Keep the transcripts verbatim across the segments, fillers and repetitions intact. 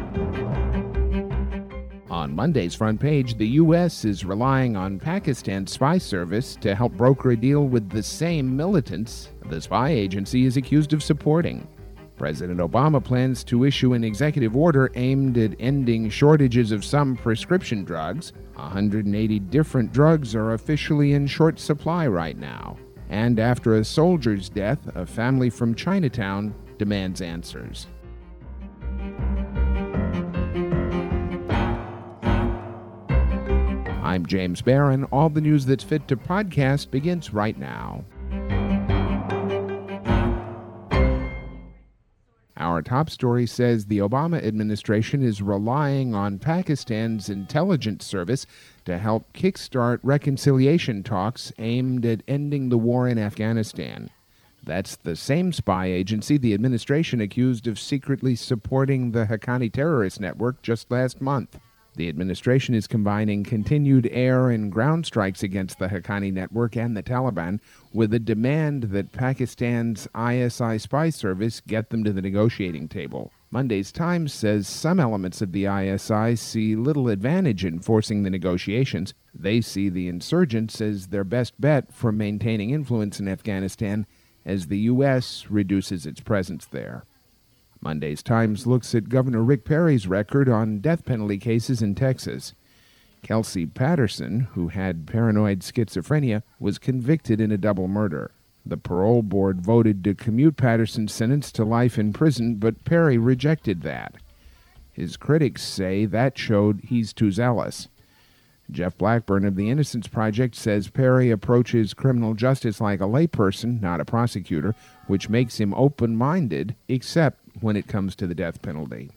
On Monday's front page, the U S is relying on Pakistan's spy service to help broker a deal with the same militants the spy agency is accused of supporting. President Obama plans to issue an executive order aimed at ending shortages of some prescription drugs. one hundred eighty different drugs are officially in short supply right now. And after a soldier's death, a family from Chinatown demands answers. I'm James Barron. All the news that's fit to podcast begins right now. Our top story says the Obama administration is relying on Pakistan's intelligence service to help kickstart reconciliation talks aimed at ending the war in Afghanistan. That's the same spy agency the administration accused of secretly supporting the Haqqani terrorist network just last month. The administration is combining continued air and ground strikes against the Haqqani network and the Taliban with a demand that Pakistan's I S I spy service get them to the negotiating table. Monday's Times says some elements of the I S I see little advantage in forcing the negotiations. They see the insurgents as their best bet for maintaining influence in Afghanistan as the U S reduces its presence there. Monday's Times looks at Governor Rick Perry's record on death penalty cases in Texas. Kelsey Patterson, who had paranoid schizophrenia, was convicted in a double murder. The parole board voted to commute Patterson's sentence to life in prison, but Perry rejected that. His critics say that showed he's too zealous. Jeff Blackburn of the Innocence Project says Perry approaches criminal justice like a layperson, not a prosecutor, which makes him open-minded, except when it comes to the death penalty.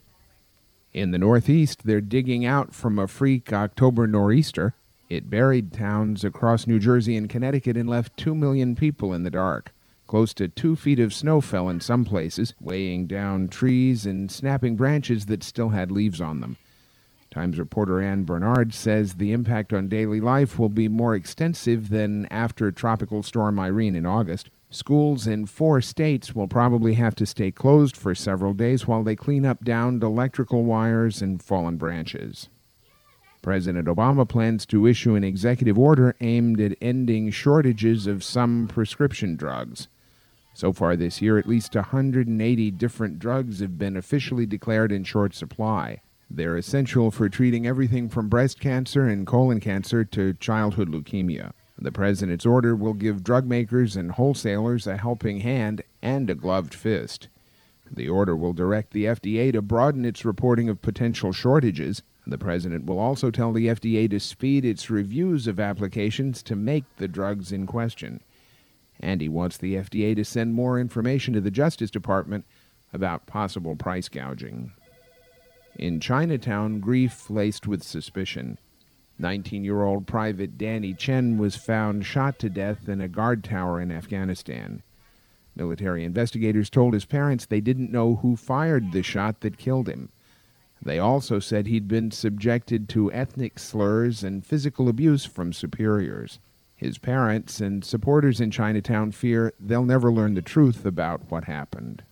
In the Northeast, they're digging out from a freak October nor'easter. It buried towns across New Jersey and Connecticut and left two million people in the dark. Close to two feet of snow fell in some places, weighing down trees and snapping branches that still had leaves on them. Times reporter Ann Bernard says the impact on daily life will be more extensive than after Tropical Storm Irene in August. Schools in four states will probably have to stay closed for several days while they clean up downed electrical wires and fallen branches. President Obama plans to issue an executive order aimed at ending shortages of some prescription drugs. So far this year, at least one hundred eighty different drugs have been officially declared in short supply. They're essential for treating everything from breast cancer and colon cancer to childhood leukemia. The president's order will give drug makers and wholesalers a helping hand and a gloved fist. The order will direct the F D A to broaden its reporting of potential shortages. The president will also tell the F D A to speed its reviews of applications to make the drugs in question. And he wants the F D A to send more information to the Justice Department about possible price gouging. In Chinatown, grief laced with suspicion. nineteen-year-old Private Danny Chen was found shot to death in a guard tower in Afghanistan. Military investigators told his parents they didn't know who fired the shot that killed him. They also said he'd been subjected to ethnic slurs and physical abuse from superiors. His parents and supporters in Chinatown fear they'll never learn the truth about what happened.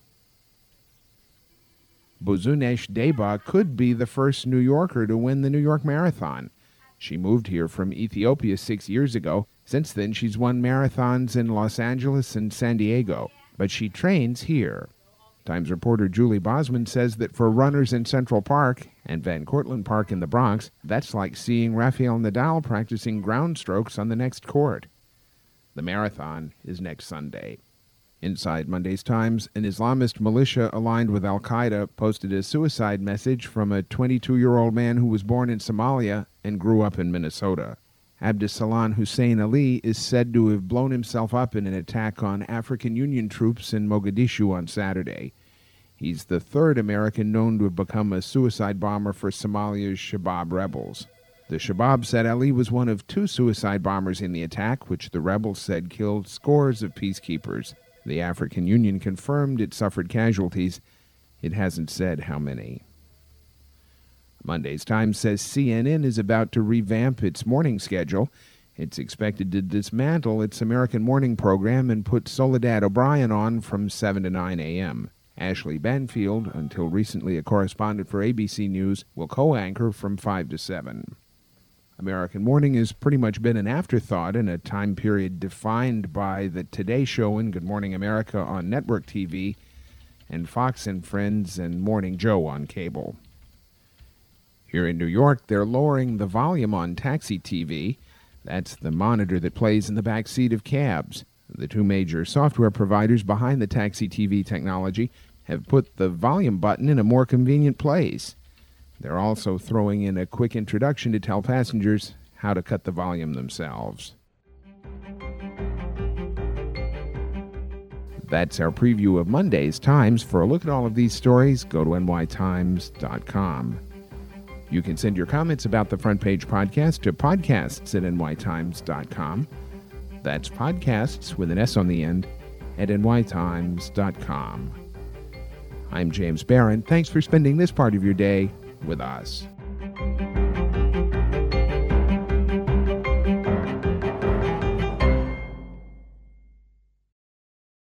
Buzunesh Deba could be the first New Yorker to win the New York Marathon. She moved here from Ethiopia six years ago. Since then, she's won marathons in Los Angeles and San Diego, but she trains here. Times reporter Julie Bosman says that for runners in Central Park and Van Cortlandt Park in the Bronx, that's like seeing Rafael Nadal practicing ground strokes on the next court. The marathon is next Sunday. Inside Monday's Times, an Islamist militia aligned with al-Qaeda posted a suicide message from a twenty-two-year-old man who was born in Somalia and grew up in Minnesota. Abdussalam Hussein Ali is said to have blown himself up in an attack on African Union troops in Mogadishu on Saturday. He's the third American known to have become a suicide bomber for Somalia's Shabaab rebels. The Shabaab said Ali was one of two suicide bombers in the attack, which the rebels said killed scores of peacekeepers. The African Union confirmed it suffered casualties. It hasn't said how many. Monday's Times says C N N is about to revamp its morning schedule. It's expected to dismantle its American morning program and put Soledad O'Brien on from seven to nine a.m. Ashley Banfield, until recently a correspondent for A B C News, will co-anchor from five to seven. American Morning has pretty much been an afterthought in a time period defined by the Today Show and Good Morning America on network T V and Fox and Friends and Morning Joe on cable. Here in New York, they're lowering the volume on Taxi T V. That's the monitor that plays in the back seat of cabs. The two major software providers behind the Taxi T V technology have put the volume button in a more convenient place. They're also throwing in a quick introduction to tell passengers how to cut the volume themselves. That's our preview of Monday's Times. For a look at all of these stories, go to N Y Times dot com. You can send your comments about the Front Page Podcast to podcasts at N Y Times dot com. That's podcasts with an S on the end at N Y Times dot com. I'm James Barron. Thanks for spending this part of your day with us.